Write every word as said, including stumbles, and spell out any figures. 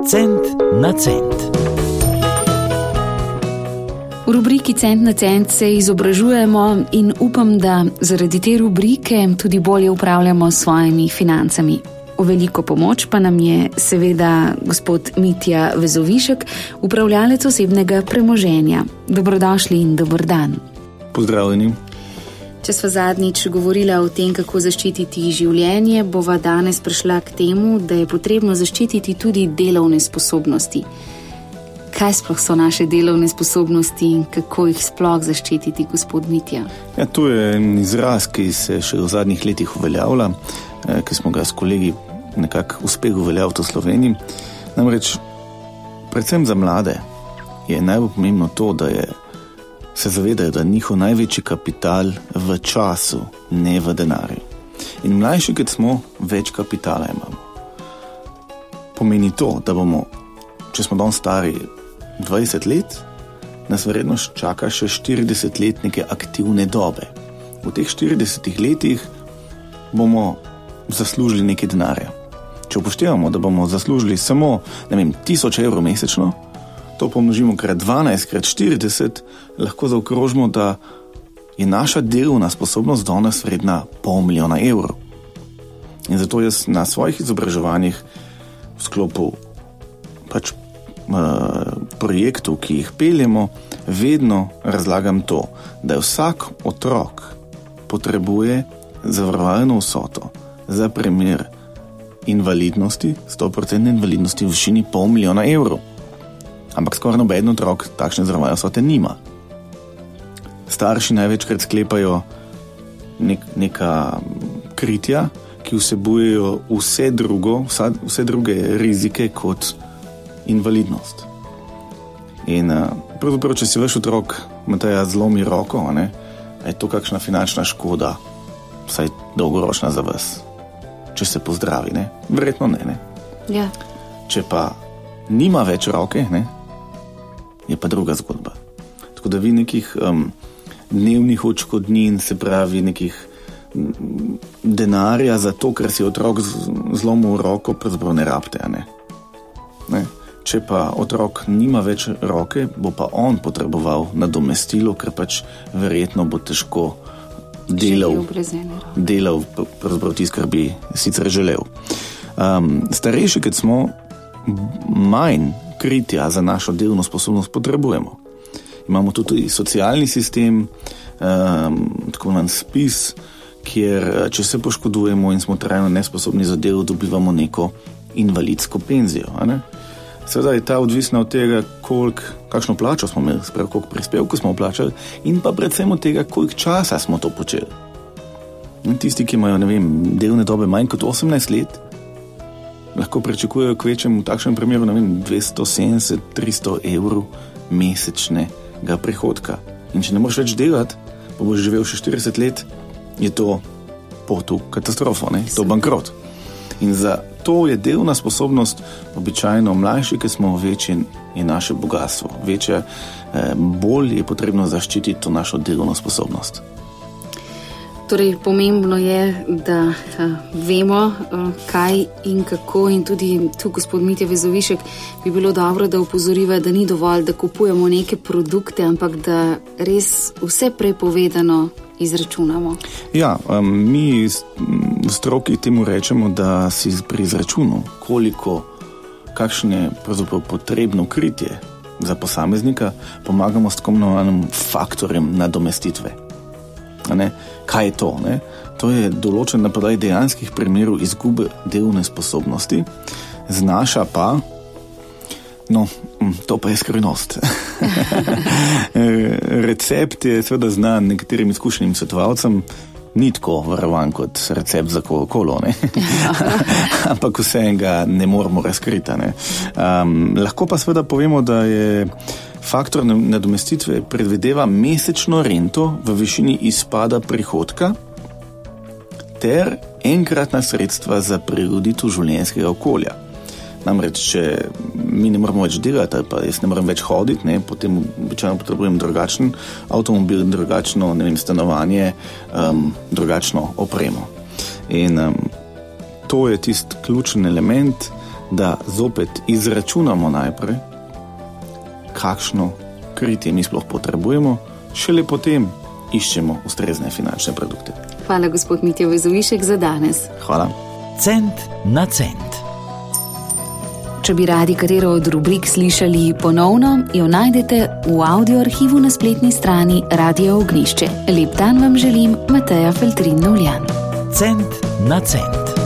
Cent na cent. V rubriki Cent na cent se izobražujemo in upam, da zaradi te rubrike tudi bolje upravljamo s svojimi financami. V veliko pomoč pa nam je seveda gospod Mitja Vezovišek, upravljalec osebnega premoženja. Dobrodošli in dober dan. Pozdravljeni. Če sva zadnjič govorila o tem, kako zaščititi življenje, bova danes prišla k temu, da je potrebno zaščititi tudi delovne sposobnosti. Kaj sploh so naše delovne sposobnosti in kako jih sploh zaščititi, gospod Mitja? Ja, to je en izraz, ki se še v zadnjih letih uveljavlja, ki smo ga s kolegi nekako uspeli uveljaviti v Sloveniji. Namreč, predvsem za mlade je najbolj pomembno to, da je se zavedajo, da je njihov največji kapital v času, ne v denarju. In mlajši, kot smo, več kapitala imamo. Pomeni to, da bomo, če smo danes stari dvajset let, nas verjetno čaka še štirideset let neke aktivne dobe. V teh štiridesetih letih bomo zaslužili nekaj denarja. Če upoštevamo, da bomo zaslužili samo, ne vem, tisoč evrov mesečno, to pomnožimo krat dvanajst, krat štirideset, lahko zaokrožimo, da je naša delovna sposobnost danes vredna pol milijona evrov. In zato jaz na svojih izobraževanjih v sklopu pač uh, projektov, ki jih peljemo, vedno razlagam to, da vsak otrok potrebuje zavarovalno vsoto za primer invalidnosti, sto procentne invalidnosti v višini pol milijona evrov. Ampak skoraj noben otrok takšne zavarovalne vsote nima. Starši največkrat sklepajo nek, neka kritja, ki vsebujejo vse, drugo, vsa, vse druge rizike kot invalidnost. In pravzaprav, če si vaš otrok Mateja zlomi roko, ne, je to kakšna finančna škoda, vsaj dolgoročna za vas. Če se pozdravi, ne? Verjetno ne, ne? Ja. Če pa nima več roke, ne? Je pa druga zgodba. Tako da vi nekih um, dnevnih odškodnin, se pravi nekih m, denarja za to, ker si otrok zlomil roko, pravzaprav ne rabite, ne? Ne? Če pa otrok nima več roke, bo pa on potreboval nadomestilo, ker pač verjetno bo težko delal, delal pravzaprav tisto, kar bi sicer želel. Um, starejši, kot smo, manj kritja za našo delovno sposobnost potrebujemo. Imamo tudi socialni sistem, um, tako imenovan spis, kjer, če se poškodujemo in smo trajno nesposobni za delo, dobivamo neko invalidsko penzijo. A ne? Seveda je ta odvisna od tega, koliko, kakšno plačo smo imeli, sprav, koliko prispevkov smo plačali in pa predvsem od tega, koliko časa smo to počeli. In tisti, ki imajo, ne vem, delovne dobe manj kot osemnajst let, lahko pričakujejo kvečem v takšnem primeru, ne vem, dvesto sedemdeset do tristo evrov mesečnega prihodka. In če ne moreš več delati, pa boš živel še štirideset let, je to pot v katastrofo, ne? To bankrot. In za to je delovna sposobnost običajno mlajši, ki smo večji, je naše bogatstvo. Večje, eh, bolj je potrebno zaščititi to našo delovno sposobnost. Torej, pomembno je, da uh, vemo, uh, kaj in kako, in tudi tu, gospod Mitja Vezovišek, bi bilo dobro, da opozoriva, da ni dovolj, da kupujemo neke produkte, ampak da res vse prepovedano izračunamo. Ja, um, mi v stroki temu rečemo, da si pri izračunu, koliko, kakšne pravzaprav potrebno kritje za posameznika, pomagamo s tako imenovanim faktorjem nadomestitve. A ne? Kaj je to? Ne? To je določen na podlagi dejanskih primerov izgube delovne sposobnosti, znaša pa, no, to pa je skrivnost. Recept je seveda znan nekaterim izkušenim svetovalcem, ni tako varovan kot recept za kolo, ne? Ampak vsega ne moramo razkriti. Ne? Um, lahko pa seveda povemo, da je faktor nadomestitve predvideva mesečno rento v višini izpada prihodka ter enkratna sredstva za prilagoditev življenjskega okolja. Namreč, če mi ne moramo več delati, ali pa jaz ne moram več hoditi, ne, potem običajno potrebujem drugačen avtomobil, drugačno, ne vem, stanovanje, um, drugačno opremo. In um, to je tisti ključen element, da zopet izračunamo najprej, kakšno kritje mi sploh potrebujemo, šele potem iščemo ustrezne finančne produkte. Hvala, gospod Mitja Vezovišek, za danes. Hvala. Cent na cent. Če bi radi katero od rubrik slišali ponovno, jo najdete v audio arhivu na spletni strani Radia Ognjišče. Lep dan vam želim, Mateja Feltrin Novljan. Cent na cent.